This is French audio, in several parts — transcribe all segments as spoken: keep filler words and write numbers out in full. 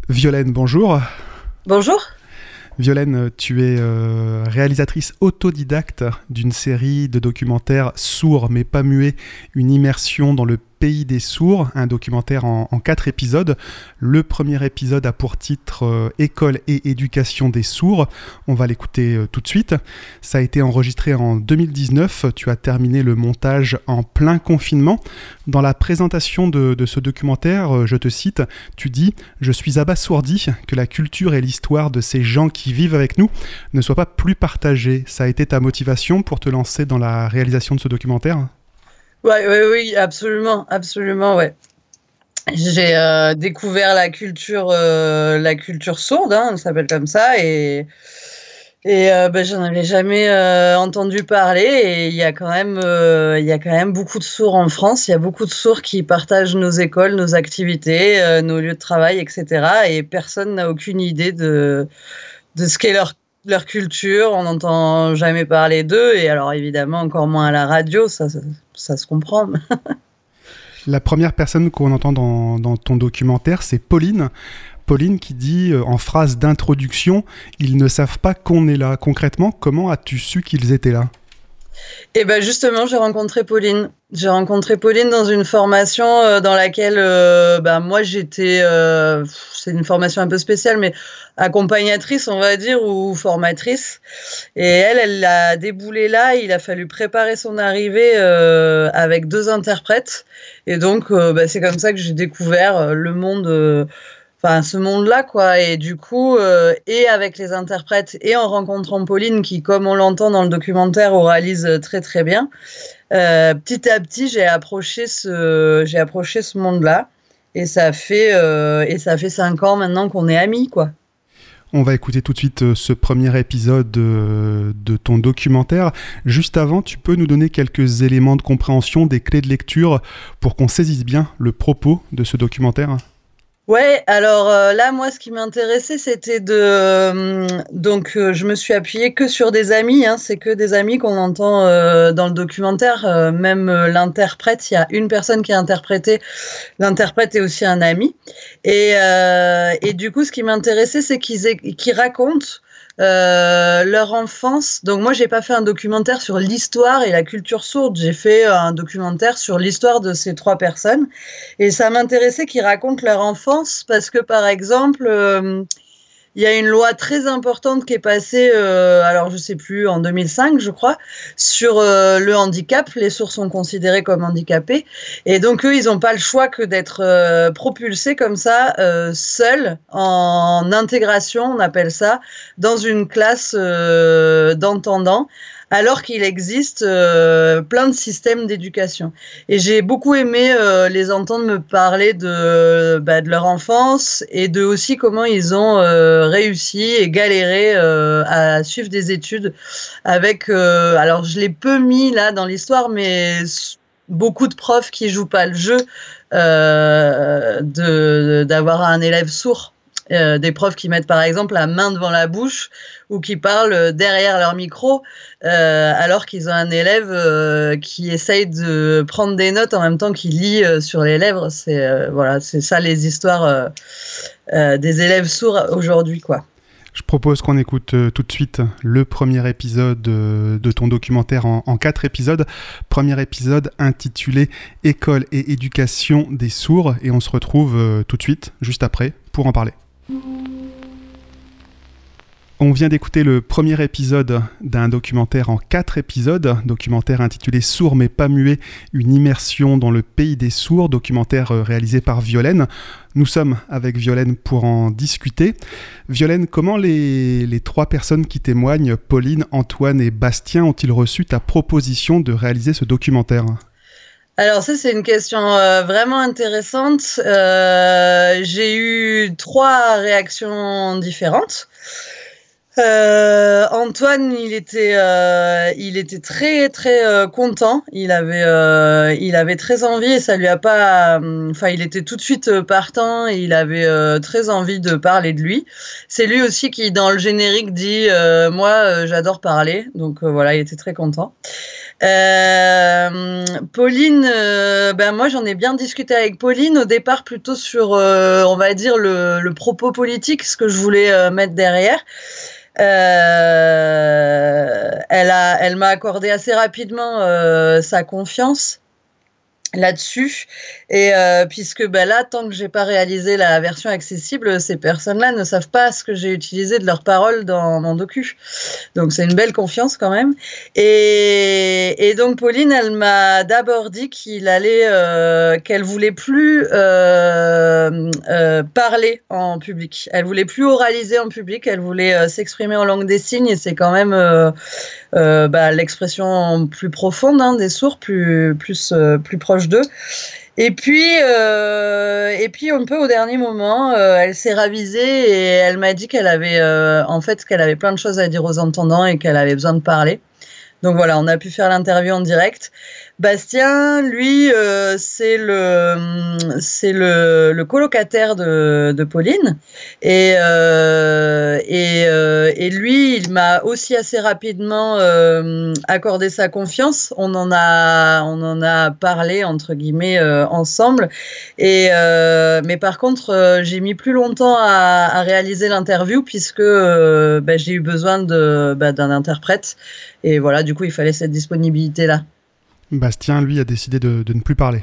Violaine, bonjour. Bonjour. Violaine, tu es euh, réalisatrice autodidacte d'une série de documentaires sourds mais pas muets, une immersion dans le pays des sourds, un documentaire en, en quatre épisodes. Le premier épisode a pour titre euh, École et éducation des sourds. On va l'écouter euh, tout de suite. Ça a été enregistré en deux mille dix-neuf. Tu as terminé le montage en plein confinement. Dans la présentation de, de ce documentaire, euh, je te cite, tu dis « Je suis abasourdi que la culture et l'histoire de ces gens qui vivent avec nous ne soient pas plus partagées ». Ça a été ta motivation pour te lancer dans la réalisation de ce documentaire ? Ouais, ouais, oui, absolument, absolument, ouais. J'ai euh, découvert la culture, euh, la culture sourde, hein, on s'appelle comme ça, et et euh, ben, j'en avais jamais euh, entendu parler. Et il y a quand même, euh, il y a quand même beaucoup de sourds en France. Il y a beaucoup de sourds qui partagent nos écoles, nos activités, euh, nos lieux de travail, et cetera. Et personne n'a aucune idée de de ce qu'est leur leur culture. On n'entend jamais parler d'eux, et alors évidemment encore moins à la radio, ça, ça, ça se comprend. La première personne qu'on entend dans, dans ton documentaire, c'est Pauline. Pauline qui dit euh, en phrase d'introduction « Ils ne savent pas qu'on est là ». Concrètement, comment as-tu su qu'ils étaient là ? Et ben justement, j'ai rencontré Pauline. J'ai rencontré Pauline dans une formation euh, dans laquelle euh, ben moi j'étais, euh, c'est une formation un peu spéciale, mais accompagnatrice, on va dire, ou formatrice. Et elle, elle a déboulé là. Il a fallu préparer son arrivée euh, avec deux interprètes. Et donc, euh, ben, c'est comme ça que j'ai découvert le monde. Euh, Enfin, ce monde-là, quoi. Et du coup, euh, et avec les interprètes, et en rencontrant Pauline, qui, comme on l'entend dans le documentaire, oralise très très bien, euh, petit à petit, j'ai approché ce, j'ai approché ce monde-là. Et ça fait, euh, et ça fait cinq ans maintenant qu'on est amis, quoi. On va écouter tout de suite euh, ce premier épisode euh, de ton documentaire. Juste avant, tu peux nous donner quelques éléments de compréhension, des clés de lecture, pour qu'on saisisse bien le propos de ce documentaire ? Ouais, alors euh, là, moi, ce qui m'intéressait, c'était de... Euh, donc, euh, je me suis appuyée que sur des amis, hein, c'est que des amis qu'on entend euh, dans le documentaire. Euh, même euh, l'interprète, il y a une personne qui a interprété. L'interprète est aussi un ami. Et, euh, et du coup, ce qui m'intéressait, c'est qu'ils, aient, qu'ils racontent Euh, leur enfance. Donc moi, j'ai pas fait un documentaire sur l'histoire et la culture sourde. J'ai fait un documentaire sur l'histoire de ces trois personnes. Et ça m'intéressait qu'ils racontent leur enfance parce que, par exemple, euh, il y a une loi très importante qui est passée, euh, alors je sais plus, en deux mille cinq, je crois, sur euh, le handicap. Les sourds sont considérés comme handicapés. Et donc, eux, ils n'ont pas le choix que d'être euh, propulsés comme ça, euh, seuls, en intégration, on appelle ça, dans une classe euh, d'entendants, alors qu'il existe euh, plein de systèmes d'éducation. Et j'ai beaucoup aimé euh, les entendre me parler de, bah, de leur enfance et de aussi comment ils ont euh, réussi et galéré euh, à suivre des études avec... Euh, alors, je l'ai peu mis là dans l'histoire, mais beaucoup de profs qui jouent pas le jeu euh, de, d'avoir un élève sourd. Euh, des profs qui mettent par exemple la main devant la bouche ou qui parlent derrière leur micro euh, alors qu'ils ont un élève euh, qui essaye de prendre des notes en même temps qu'il lit euh, sur les lèvres. C'est, euh, voilà, c'est ça les histoires euh, euh, des élèves sourds aujourd'hui, quoi. Je propose qu'on écoute euh, tout de suite le premier épisode euh, de ton documentaire en, en quatre épisodes. Premier épisode intitulé « École et éducation des sourds » et on se retrouve euh, tout de suite, juste après, pour en parler. On vient d'écouter le premier épisode d'un documentaire en quatre épisodes, documentaire intitulé « Sourds mais pas muets, une immersion dans le pays des sourds », documentaire réalisé par Violaine. Nous sommes avec Violaine pour en discuter. Violaine, comment les, les trois personnes qui témoignent, Pauline, Antoine et Bastien, ont-ils reçu ta proposition de réaliser ce documentaire ? Alors ça, c'est une question euh, vraiment intéressante. Euh, j'ai eu trois réactions différentes. Euh, Antoine, il était, euh, il était très très euh, content. Il avait, euh, il avait très envie et ça lui a pas. Enfin, euh, il était tout de suite partant et il avait euh, très envie de parler de lui. C'est lui aussi qui, dans le générique, dit euh, moi, euh, j'adore parler. Donc euh, voilà, il était très content. Euh, Pauline, euh, ben moi j'en ai bien discuté avec Pauline au départ plutôt sur, euh, on va dire le, le propos politique, ce que je voulais euh, mettre derrière. Euh, elle a, elle m'a accordé assez rapidement euh, sa confiance là-dessus, et euh, puisque ben là, tant que j'ai pas réalisé la version accessible, ces personnes-là ne savent pas ce que j'ai utilisé de leurs paroles dans mon docu. Donc c'est une belle confiance quand même. Et, et donc Pauline, elle m'a d'abord dit qu'il allait, euh, qu'elle voulait plus euh, euh, parler en public. Elle voulait plus oraliser en public. Elle voulait euh, s'exprimer en langue des signes. Et c'est quand même euh, euh, bah, l'expression plus profonde hein, des sourds, plus plus euh, plus proche d'eux. Et puis, euh, et puis un peu au dernier moment, euh, elle s'est ravisée et elle m'a dit qu'elle avait, euh, en fait, qu'elle avait plein de choses à dire aux entendants et qu'elle avait besoin de parler. Donc voilà, on a pu faire l'interview en direct. Bastien, lui, euh, c'est le, c'est le, le colocataire de, de Pauline, et euh, et, euh, et lui, il m'a aussi assez rapidement euh, accordé sa confiance. On en a, on en a parlé entre guillemets euh, ensemble. Et euh, mais par contre, euh, j'ai mis plus longtemps à, à réaliser l'interview puisque euh, bah, j'ai eu besoin de, bah, d'un interprète. Et voilà, du coup, il fallait cette disponibilité-là. Bastien, lui, a décidé de, de ne plus parler.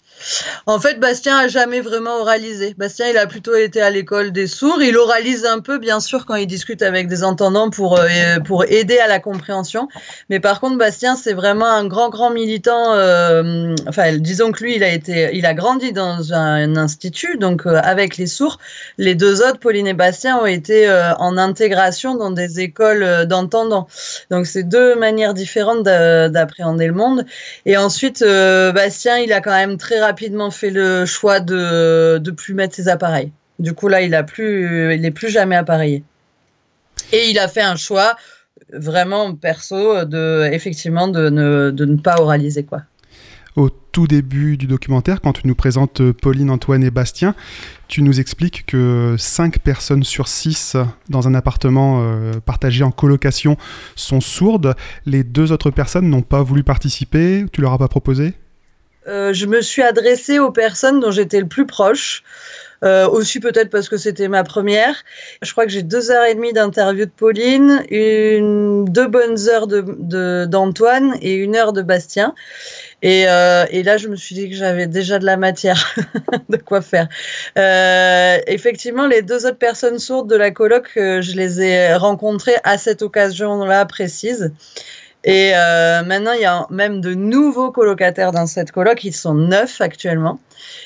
En fait, Bastien a jamais vraiment oralisé. Bastien, il a plutôt été à l'école des sourds. Il oralise un peu, bien sûr, quand il discute avec des entendants pour euh, pour aider à la compréhension. Mais par contre, Bastien, c'est vraiment un grand, grand militant. Euh, enfin, disons que lui, il a été, il a grandi dans un institut, donc euh, avec les sourds. Les deux autres, Pauline et Bastien, ont été euh, en intégration dans des écoles d'entendants. Donc, c'est deux manières différentes d'appréhender le monde. Et ensuite, euh, Bastien, il a quand même très rapidement rapidement fait le choix de de plus mettre ses appareils. Du coup là, il a plus, il est plus jamais appareillé. Et il a fait un choix vraiment perso de effectivement de ne de ne pas oraliser quoi. Au tout début du documentaire, quand tu nous présentes Pauline, Antoine et Bastien, tu nous expliques que cinq personnes sur six dans un appartement euh, partagé en colocation sont sourdes. Les deux autres personnes n'ont pas voulu participer. Tu leur as pas proposé ? Euh, je me suis adressée aux personnes dont j'étais le plus proche. Euh, aussi peut-être parce que c'était ma première. Je crois que j'ai deux heures et demie d'interview de Pauline, une, deux bonnes heures de, de, d'Antoine et une heure de Bastien. Et, euh, et là, je me suis dit que j'avais déjà de la matière, de quoi faire. Euh, effectivement, les deux autres personnes sourdes de la coloc, euh, je les ai rencontrées à cette occasion-là précise. Et euh, maintenant, il y a même de nouveaux colocataires dans cette coloc. Ils sont neuf actuellement.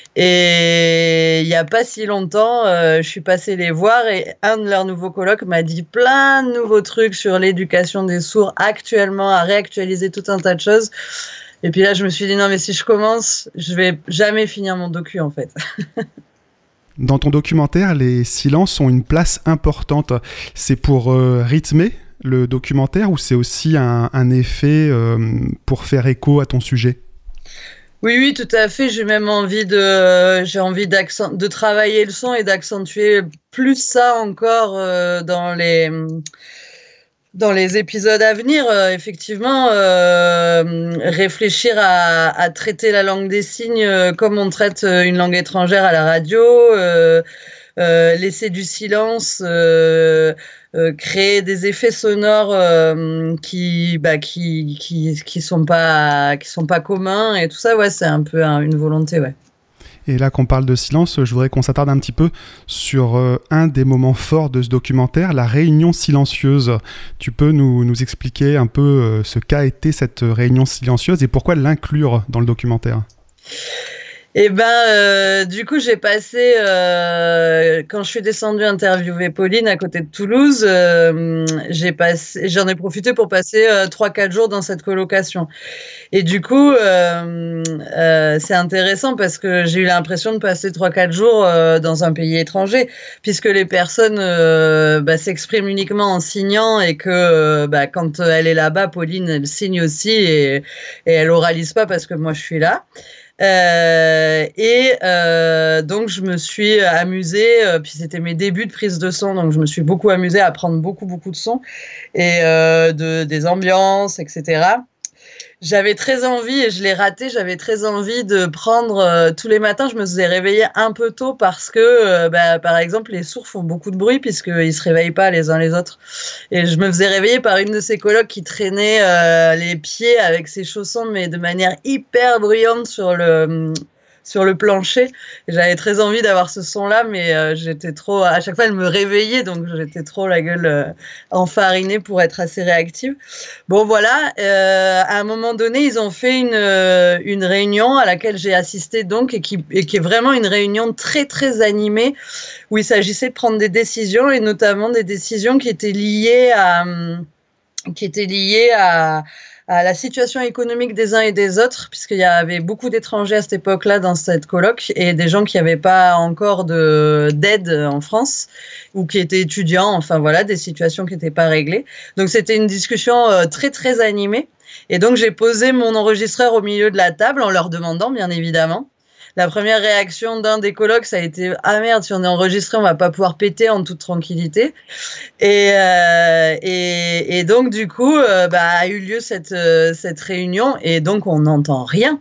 Et il n'y a pas si longtemps, euh, je suis passée les voir et un de leurs nouveaux colocs m'a dit plein de nouveaux trucs sur l'éducation des sourds actuellement, à réactualiser tout un tas de choses. Et puis là, je me suis dit non, mais si je commence, je vais jamais finir mon docu en fait. Dans ton documentaire, les silences ont une place importante. C'est pour euh, rythmer le documentaire ou c'est aussi un, un effet euh, pour faire écho à ton sujet ? Oui, oui, tout à fait. J'ai même envie de, j'ai envie d'accent, de travailler le son et d'accentuer plus ça encore euh, dans les, dans les épisodes à venir. Euh, effectivement, euh, réfléchir à, à traiter la langue des signes euh, comme on traite une langue étrangère à la radio. Euh, Euh, laisser du silence, euh, euh, créer des effets sonores euh, qui, bah, qui, qui, qui sont pas, qui sont pas communs et tout ça, ouais, c'est un peu un, une volonté, ouais. Et là qu'on parle de silence, je voudrais qu'on s'attarde un petit peu sur euh, un des moments forts de ce documentaire, la réunion silencieuse. Tu peux nous, nous expliquer un peu euh, ce qu'a été cette réunion silencieuse et pourquoi l'inclure dans le documentaire ? Eh ben, euh, du coup, j'ai passé, euh, quand je suis descendue interviewer Pauline à côté de Toulouse, euh, j'ai passé, j'en ai profité pour passer euh, trois, quatre jours dans cette colocation. Et du coup, euh, euh, c'est intéressant parce que j'ai eu l'impression de passer trois, quatre jours euh, dans un pays étranger, puisque les personnes euh, bah, s'expriment uniquement en signant et que euh, bah, quand elle est là-bas, Pauline, elle signe aussi et, et elle oralise pas parce que moi, je suis là. Euh, et euh, donc je me suis amusée, euh, puis c'était mes débuts de prise de son, donc je me suis beaucoup amusée à prendre beaucoup beaucoup de sons et euh, de des ambiances, et cetera. j'avais très envie, et je l'ai raté, j'avais très envie de prendre euh, tous les matins, je me faisais réveiller un peu tôt parce que, euh, bah, par exemple, les sourds font beaucoup de bruit puisqu'ils se réveillent pas les uns les autres. Et je me faisais réveiller par une de ces colocs qui traînait euh, les pieds avec ses chaussons, mais de manière hyper bruyante sur le... sur le plancher. Et j'avais très envie d'avoir ce son-là, mais euh, j'étais trop... À chaque fois, elle me réveillait, donc j'étais trop la gueule euh, enfarinée pour être assez réactive. Bon, voilà. Euh, à un moment donné, ils ont fait une, euh, une réunion à laquelle j'ai assisté, donc, et qui, et qui est vraiment une réunion très, très animée, où il s'agissait de prendre des décisions, et notamment des décisions qui étaient liées à... qui étaient liées à... à la situation économique des uns et des autres, puisqu'il y avait beaucoup d'étrangers à cette époque-là dans cette coloc, et des gens qui n'avaient pas encore de, d'aide en France, ou qui étaient étudiants, enfin voilà, des situations qui n'étaient pas réglées. Donc c'était une discussion euh, très très animée, et donc j'ai posé mon enregistreur au milieu de la table en leur demandant, bien évidemment. La première réaction d'un des colocs, ça a été « Ah merde, si on est enregistré, on va pas pouvoir péter en toute tranquillité ». Et, euh, et, et donc, du coup, euh, bah, a eu lieu cette, euh, cette réunion, et donc on n'entend rien.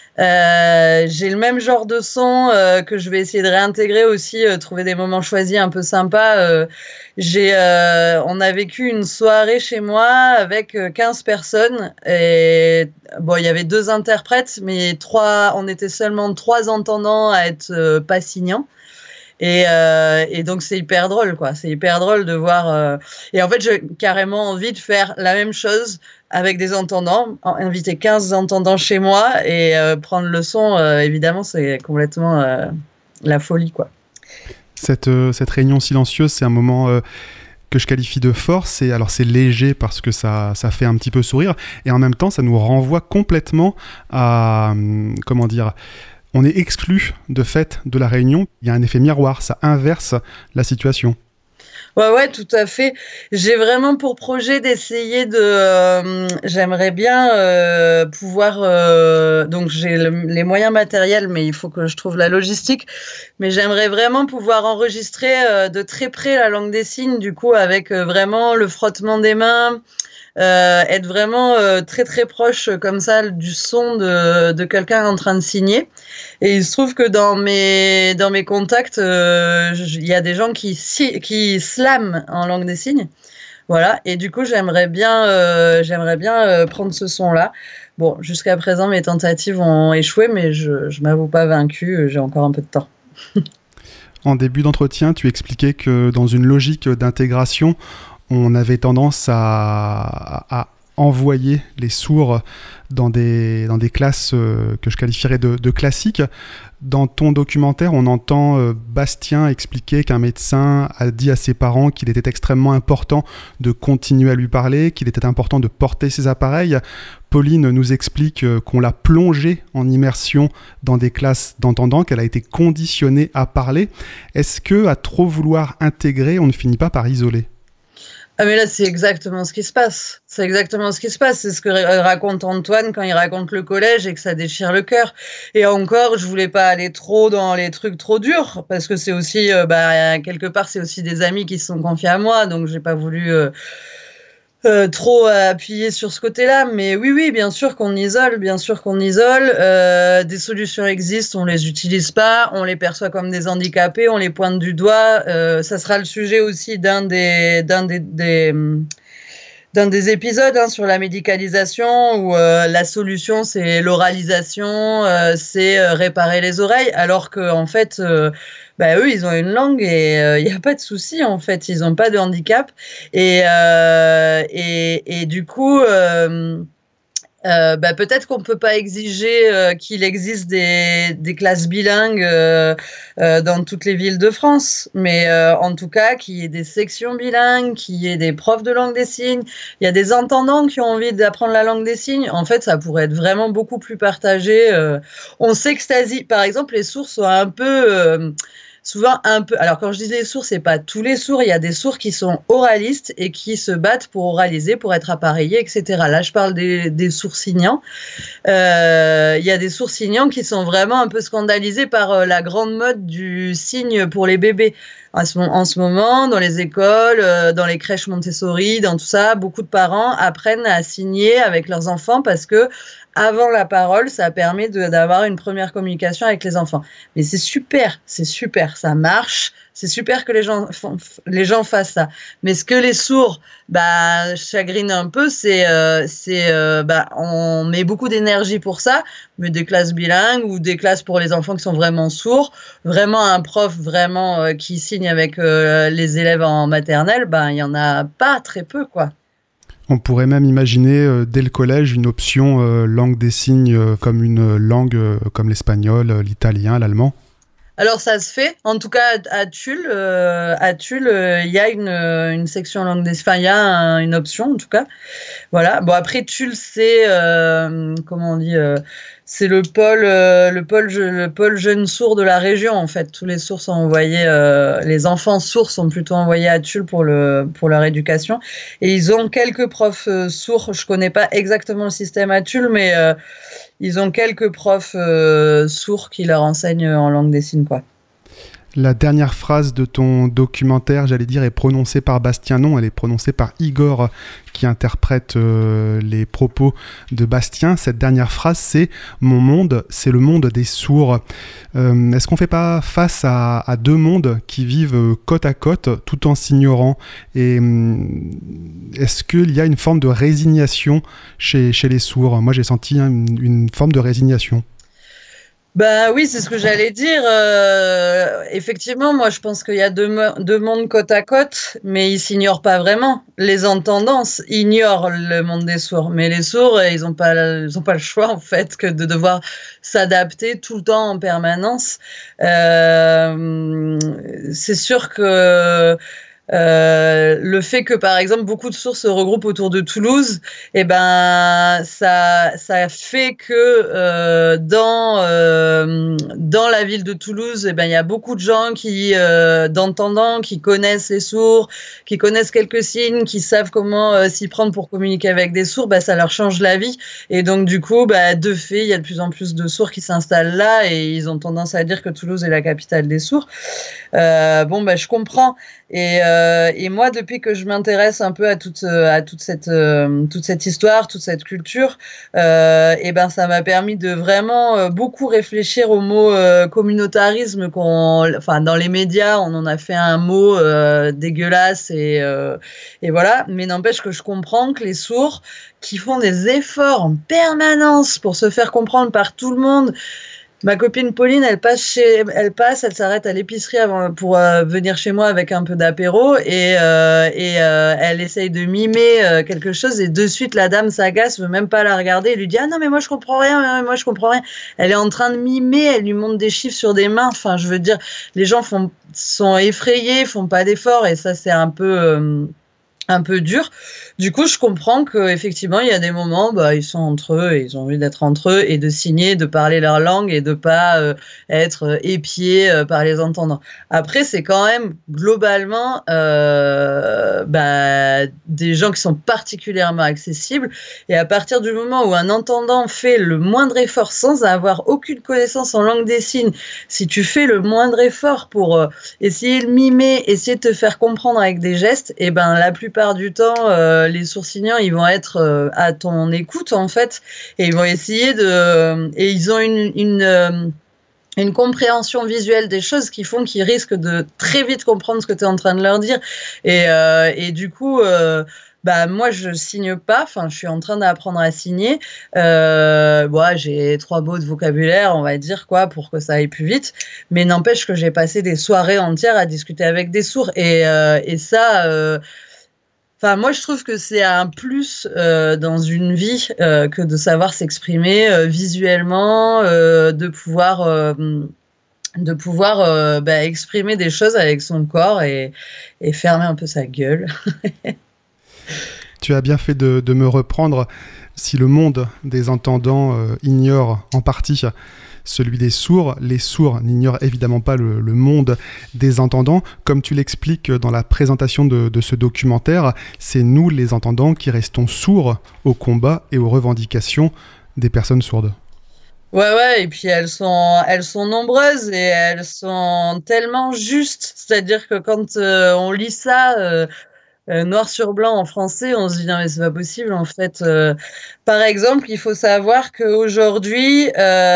Euh, j'ai le même genre de son euh, que je vais essayer de réintégrer aussi, euh, trouver des moments choisis un peu sympas. Euh, j'ai, euh, on a vécu une soirée chez moi avec quinze personnes, et bon, il y avait deux interprètes, mais trois, on était seulement trois entendants à être euh, pas signants. Et, euh, et donc c'est hyper drôle, quoi. C'est hyper drôle de voir. Euh... Et en fait, j'ai carrément envie de faire la même chose avec des entendants, inviter quinze entendants chez moi et euh, prendre le son. Euh, évidemment, c'est complètement euh, la folie, quoi. Cette, euh, cette réunion silencieuse, c'est un moment euh, que je qualifie de fort. C'est, alors c'est léger parce que ça, ça fait un petit peu sourire, et en même temps, ça nous renvoie complètement à, hum, comment dire, on est exclu de fait de la réunion. Il y a un effet miroir, ça inverse la situation. Ouais, ouais, tout à fait. J'ai vraiment pour projet d'essayer de... Euh, j'aimerais bien euh, pouvoir... Euh, donc, j'ai le, les moyens matériels, mais il faut que je trouve la logistique. Mais j'aimerais vraiment pouvoir enregistrer euh, de très près la langue des signes, du coup, avec euh, vraiment le frottement des mains, euh, être vraiment euh, très, très proche, comme ça, du son de, de quelqu'un en train de signer. Et il se trouve que dans mes, dans mes contacts, euh, il y a des gens qui, qui slament en langue des signes. Voilà. Et du coup, j'aimerais bien, euh, j'aimerais bien euh, prendre ce son-là. Bon, jusqu'à présent, mes tentatives ont échoué, mais je ne m'avoue pas vaincue. J'ai encore un peu de temps. En début d'entretien, tu expliquais que dans une logique d'intégration, on avait tendance à, à envoyer les sourds dans des, dans des classes euh, que je qualifierais de, de classiques. Dans ton documentaire, on entend euh, Bastien expliquer qu'un médecin a dit à ses parents qu'il était extrêmement important de continuer à lui parler, qu'il était important de porter ses appareils. Pauline nous explique euh, qu'on l'a plongée en immersion dans des classes d'entendants, qu'elle a été conditionnée à parler. Est-ce que, à trop vouloir intégrer, on ne finit pas par isoler ? Ah mais là, c'est exactement ce qui se passe. C'est exactement ce qui se passe. C'est ce que raconte Antoine quand il raconte le collège et que ça déchire le cœur. Et encore, je voulais pas aller trop dans les trucs trop durs parce que c'est aussi, euh, bah, quelque part, c'est aussi des amis qui se sont confiés à moi. Donc, j'ai pas voulu euh, euh, trop appuyer sur ce côté-là. Mais oui, oui, bien sûr qu'on isole, bien sûr qu'on isole. Euh, des solutions existent, on les utilise pas, on les perçoit comme des handicapés, on les pointe du doigt. Euh, ça sera le sujet aussi d'un des, d'un des, des d'un des épisodes hein, sur la médicalisation où euh, la solution c'est l'oralisation, euh, c'est euh, réparer les oreilles, alors que en fait, euh, bah, eux ils ont une langue et il euh, n'y a pas de souci en fait, ils n'ont pas de handicap et euh, et, et du coup. Euh, Euh, bah, peut-être qu'on ne peut pas exiger euh, qu'il existe des, des classes bilingues euh, euh, dans toutes les villes de France, mais euh, en tout cas qu'il y ait des sections bilingues, qu'il y ait des profs de langue des signes, il y a des entendants qui ont envie d'apprendre la langue des signes. En fait, ça pourrait être vraiment beaucoup plus partagé. Euh, on s'extasie, par exemple, les sourds sont un peu... Euh, souvent un peu. Alors quand je dis les sourds, c'est pas tous les sourds. Il y a des sourds qui sont oralistes et qui se battent pour oraliser, pour être appareillés, et cetera. Là, je parle des, des sourds signants. Euh, il y a des sourds signants qui sont vraiment un peu scandalisés par euh, la grande mode du signe pour les bébés. En ce, en ce moment, dans les écoles, euh, dans les crèches Montessori, dans tout ça, beaucoup de parents apprennent à signer avec leurs enfants parce que avant la parole, ça permet de, d'avoir une première communication avec les enfants. Mais c'est super, c'est super, ça marche. C'est super que les gens, font, les gens fassent ça. Mais ce que les sourds bah, chagrinent un peu, c'est, euh, c'est euh, bah, on met beaucoup d'énergie pour ça, mais des classes bilingues ou des classes pour les enfants qui sont vraiment sourds, vraiment un prof vraiment euh, qui signe avec euh, les élèves en maternelle, bah, il n'y en a pas très peu, quoi. On pourrait même imaginer euh, dès le collège une option euh, langue des signes euh, comme une langue euh, comme l'espagnol, euh, l'italien, l'allemand. Alors ça se fait, en tout cas à Tulle, euh, à Tulle, il euh, y a une, une section langue des, enfin il y a un, une option en tout cas. Voilà. Bon après Tulle c'est euh, comment on dit, euh, c'est le pôle, euh, le pôle, le pôle jeunes sourds de la région en fait. Tous les sourds sont envoyés, euh, les enfants sourds sont plutôt envoyés à Tulle pour le pour leur éducation. Et ils ont quelques profs euh, sourds. Je connais pas exactement le système à Tulle, mais euh, ils ont quelques profs euh, sourds qui leur enseignent en langue des signes, quoi. La dernière phrase de ton documentaire, j'allais dire, est prononcée par Bastien. Non, elle est prononcée par Igor, qui interprète euh, les propos de Bastien. Cette dernière phrase, c'est « Mon monde, c'est le monde des sourds euh, ». Est-ce qu'on ne fait pas face à, à deux mondes qui vivent côte à côte, tout en s'ignorant ? Et hum, est-ce qu'il y a une forme de résignation chez, chez les sourds ? Moi, j'ai senti hein, une, une forme de résignation. Bah oui, c'est ce que j'allais dire. Euh, effectivement, moi, je pense qu'il y a deux, mo- deux mondes côte à côte, mais ils s'ignorent pas vraiment. Les entendants ignorent le monde des sourds, mais les sourds, ils ont pas, ils ont pas le choix en fait que de devoir s'adapter tout le temps en permanence. Euh, c'est sûr que Euh, le fait que par exemple beaucoup de sourds se regroupent autour de Toulouse, et eh ben ça ça fait que euh, dans euh, dans la ville de Toulouse, et eh ben il y a beaucoup de gens qui euh, d'entendants qui connaissent les sourds, qui connaissent quelques signes, qui savent comment euh, s'y prendre pour communiquer avec des sourds. Bah ça leur change la vie et donc du coup bah de fait il y a de plus en plus de sourds qui s'installent là et ils ont tendance à dire que Toulouse est la capitale des sourds. Euh, bon bah je comprends. Et, euh, et moi, depuis que je m'intéresse un peu à toute, à toute cette, euh, toute cette histoire, toute cette culture, euh, et ben ça m'a permis de vraiment euh, beaucoup réfléchir au mot euh, communautarisme. Qu'on, enfin, dans les médias, on en a fait un mot euh, dégueulasse et, euh, et voilà. Mais n'empêche que je comprends que les sourds qui font des efforts en permanence pour se faire comprendre par tout le monde. Ma copine Pauline, elle passe chez, elle passe, elle s'arrête à l'épicerie avant pour euh, venir chez moi avec un peu d'apéro et euh, et euh, elle essaye de mimer euh, quelque chose et de suite la dame s'agace, veut même pas la regarder, elle lui dit ah non mais moi je comprends rien, moi je comprends rien. Elle est en train de mimer, elle lui montre des chiffres sur des mains. Enfin, je veux dire, les gens font sont effrayés, font pas d'efforts et ça c'est un peu euh, un peu dur. Du coup, je comprends qu'effectivement, il y a des moments, bah, ils sont entre eux et ils ont envie d'être entre eux et de signer, de parler leur langue et de pas euh, être épiés euh, par les entendants. Après, c'est quand même globalement euh, bah, des gens qui sont particulièrement accessibles et à partir du moment où un entendant fait le moindre effort sans avoir aucune connaissance en langue des signes, si tu fais le moindre effort pour euh, essayer de mimer, essayer de te faire comprendre avec des gestes, et ben la plupart du temps, euh, les sourds-signants, ils vont être euh, à ton écoute en fait, et ils vont essayer de, euh, et ils ont une, une euh, une compréhension visuelle des choses qui font qu'ils risquent de très vite comprendre ce que tu es en train de leur dire, et euh, et du coup. Euh, Bah, moi, je signe pas. Enfin, je suis en train d'apprendre à signer. Euh, bon, j'ai trois mots de vocabulaire, on va dire, quoi, pour que ça aille plus vite. Mais n'empêche que j'ai passé des soirées entières à discuter avec des sourds. Et, euh, et ça, euh, enfin, moi, je trouve que c'est un plus euh, dans une vie euh, que de savoir s'exprimer euh, visuellement, euh, de pouvoir. Euh, de pouvoir euh, bah, exprimer des choses avec son corps et, et fermer un peu sa gueule. Tu as bien fait de, de me reprendre. Si le monde des entendants euh, ignore en partie celui des sourds. Les sourds n'ignorent évidemment pas le, le monde des entendants. Comme tu l'expliques dans la présentation de, de ce documentaire, c'est nous, les entendants, qui restons sourds au combat et aux revendications des personnes sourdes. Ouais, ouais, et puis elles sont, elles sont nombreuses et elles sont tellement justes. C'est-à-dire que quand euh, on lit ça euh, euh, noir sur blanc en français, on se dit non mais c'est pas possible en fait. Euh, par exemple, il faut savoir qu'aujourd'hui,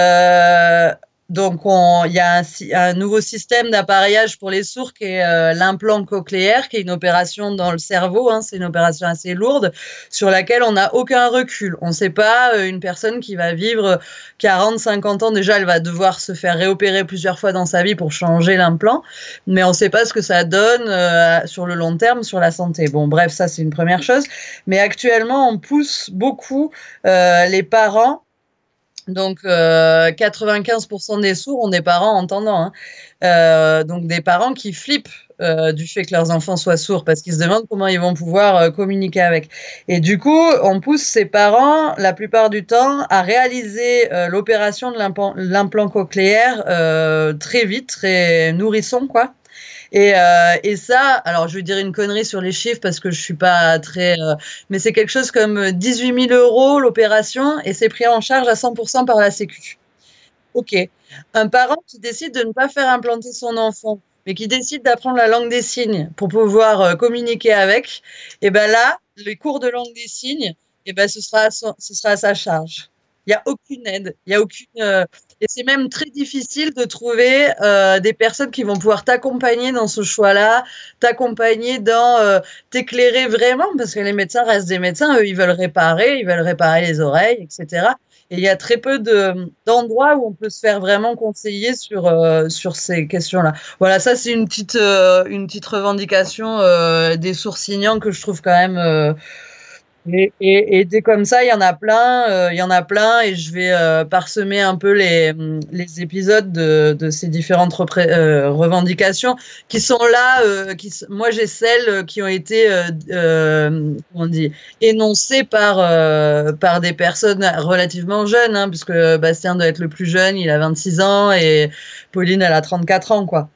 euh, donc on, il y a un, un nouveau système d'appareillage pour les sourds qui est euh, l'implant cochléaire, qui est une opération dans le cerveau. Hein, c'est une opération assez lourde sur laquelle on n'a aucun recul. On ne sait pas euh, une personne qui va vivre quarante, cinquante ans déjà, elle va devoir se faire réopérer plusieurs fois dans sa vie pour changer l'implant, mais on ne sait pas ce que ça donne euh, sur le long terme sur la santé. Bon, bref, ça c'est une première chose. Mais actuellement, on pousse beaucoup euh, les parents. Donc, euh, quatre-vingt-quinze pour cent des sourds ont des parents entendants. Hein. Euh, donc, des parents qui flippent euh, du fait que leurs enfants soient sourds parce qu'ils se demandent comment ils vont pouvoir euh, communiquer avec. Et du coup, on pousse ces parents, la plupart du temps, à réaliser euh, l'opération de l'implant, l'implant cochléaire euh, très vite, très nourrisson, quoi. Et, euh, et ça, alors je vais dire une connerie sur les chiffres parce que je suis pas très, euh, mais c'est quelque chose comme dix-huit mille euros l'opération et c'est pris en charge à cent pour cent par la Sécu. Ok. Un parent qui décide de ne pas faire implanter son enfant, mais qui décide d'apprendre la langue des signes pour pouvoir euh, communiquer avec, et ben là, les cours de langue des signes, et ben ce sera à son, ce sera à sa charge. Il y a aucune aide, il y a aucune euh, et c'est même très difficile de trouver euh, des personnes qui vont pouvoir t'accompagner dans ce choix-là, t'accompagner dans euh, t'éclairer vraiment, parce que les médecins restent des médecins, eux ils veulent réparer, ils veulent réparer les oreilles, et cetera. Et il y a très peu de d'endroits où on peut se faire vraiment conseiller sur euh, sur ces questions-là. Voilà, ça c'est une petite euh, une petite revendication euh, des sourds signants que je trouve quand même. Euh, Et, et, et des comme ça, il y en a plein, euh, il y en a plein, et je vais euh, parsemer un peu les, les épisodes de, de ces différentes repré- euh, revendications qui sont là. Euh, qui, moi, j'ai celles qui ont été, euh, euh, comment on dit, énoncées par euh, par des personnes relativement jeunes, hein, puisque Bastien doit être le plus jeune, il a vingt-six ans, et Pauline, elle a trente-quatre ans, quoi.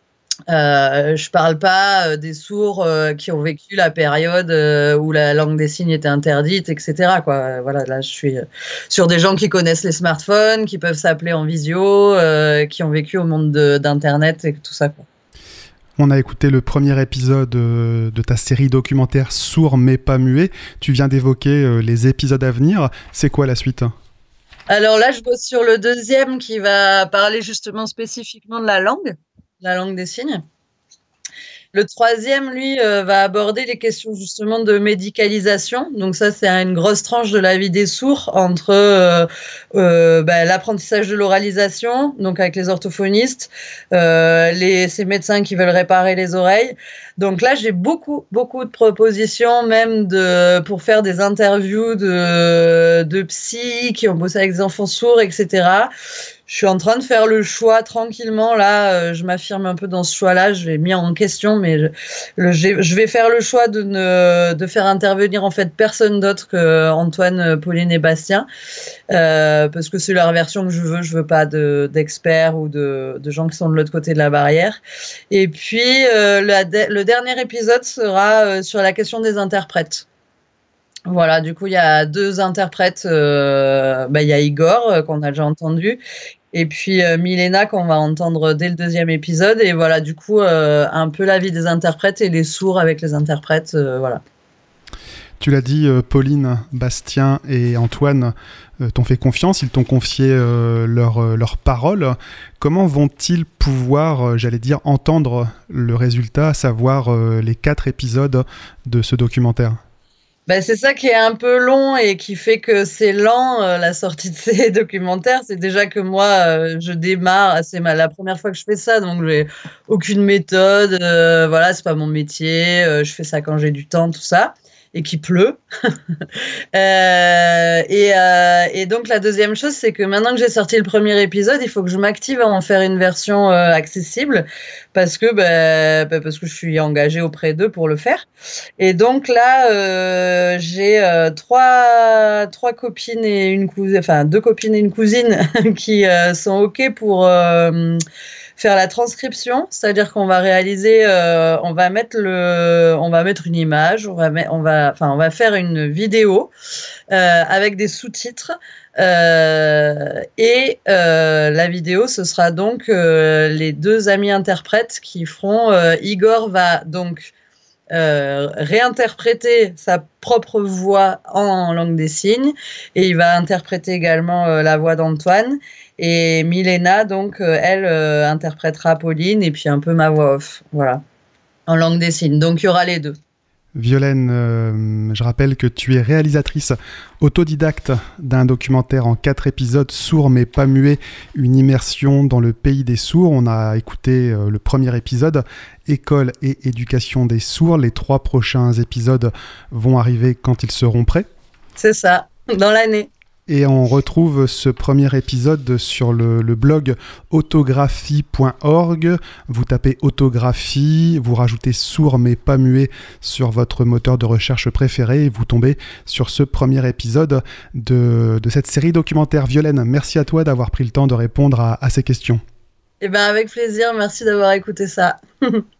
Euh, je parle pas euh, des sourds euh, qui ont vécu la période euh, où la langue des signes était interdite, et cetera. Quoi. Euh, voilà, là, je suis euh, sur des gens qui connaissent les smartphones, qui peuvent s'appeler en visio, euh, qui ont vécu au monde de, d'Internet et tout ça. Quoi. On a écouté le premier épisode de ta série documentaire Sourds mais pas muets. Tu viens d'évoquer les épisodes à venir. C'est quoi la suite ? Alors là, je bosse sur le deuxième qui va parler justement spécifiquement de la langue. La langue des signes. Le troisième, lui, euh, va aborder les questions justement de médicalisation. Donc ça, c'est une grosse tranche de la vie des sourds entre euh, euh, bah, l'apprentissage de l'oralisation, donc avec les orthophonistes, euh, les, ces médecins qui veulent réparer les oreilles. Donc là, j'ai beaucoup, beaucoup de propositions, même de, pour faire des interviews de, de psy qui ont bossé avec des enfants sourds, et cetera. Je suis en train de faire le choix tranquillement. Là, euh, je m'affirme un peu dans ce choix-là. Je l'ai mis en question, mais je, le, je vais faire le choix de ne de faire intervenir en fait personne d'autre que Antoine, Pauline et Bastien, euh, parce que c'est leur version que je veux. Je veux pas de, d'experts ou de, de gens qui sont de l'autre côté de la barrière. Et puis euh, la, le dernier épisode sera euh, sur la question des interprètes. Voilà, du coup, il y a deux interprètes. Euh, bah, il y a Igor, euh, qu'on a déjà entendu, et puis euh, Milena, qu'on va entendre dès le deuxième épisode. Et voilà, du coup, euh, un peu la vie des interprètes et les sourds avec les interprètes. Euh, voilà. Tu l'as dit, euh, Pauline, Bastien et Antoine euh, t'ont fait confiance, ils t'ont confié euh, leurs euh, leur paroles. Comment vont-ils pouvoir, euh, j'allais dire, entendre le résultat, à savoir euh, les quatre épisodes de ce documentaire ? Ben, c'est ça qui est un peu long et qui fait que c'est lent, euh, la sortie de ces documentaires. C'est déjà que moi, euh, je démarre, c'est ma, la première fois que je fais ça, donc j'ai aucune méthode, euh, voilà, c'est pas mon métier, euh, je fais ça quand j'ai du temps, tout ça. et qu'il pleut. euh, et, euh, et donc la deuxième chose, c'est que maintenant que j'ai sorti le premier épisode, il faut que je m'active à en faire une version euh, accessible parce que bah, bah, parce que je suis engagée auprès d'eux pour le faire. Et donc là, euh, j'ai euh, trois trois copines et une cousine, enfin deux copines et une cousine qui euh, sont ok pour euh, faire la transcription, c'est-à-dire qu'on va réaliser, euh, on va mettre le, on va mettre une image, on va, met, on va, enfin, on va faire une vidéo euh, avec des sous-titres. Euh, et euh, la vidéo, ce sera donc euh, les deux amis interprètes qui feront. Euh, Igor va donc euh, réinterpréter sa propre voix en langue des signes et il va interpréter également euh, la voix d'Antoine. Et Milena, donc, euh, elle euh, interprétera Pauline et puis un peu ma voix off, voilà, en langue des signes. Donc, il y aura les deux. Violaine, euh, je rappelle que tu es réalisatrice autodidacte d'un documentaire en quatre épisodes, sourds mais pas muets, une immersion dans le pays des sourds. On a écouté euh, le premier épisode, École et éducation des sourds. Les trois prochains épisodes vont arriver quand ils seront prêts. C'est ça, dans l'année. Et on retrouve ce premier épisode sur le, le blog autographie point org. Vous tapez autographie, vous rajoutez sourd mais pas muet sur votre moteur de recherche préféré et vous tombez sur ce premier épisode de, de cette série documentaire. Violaine, merci à toi d'avoir pris le temps de répondre à, à ces questions. Eh bien, avec plaisir, merci d'avoir écouté ça.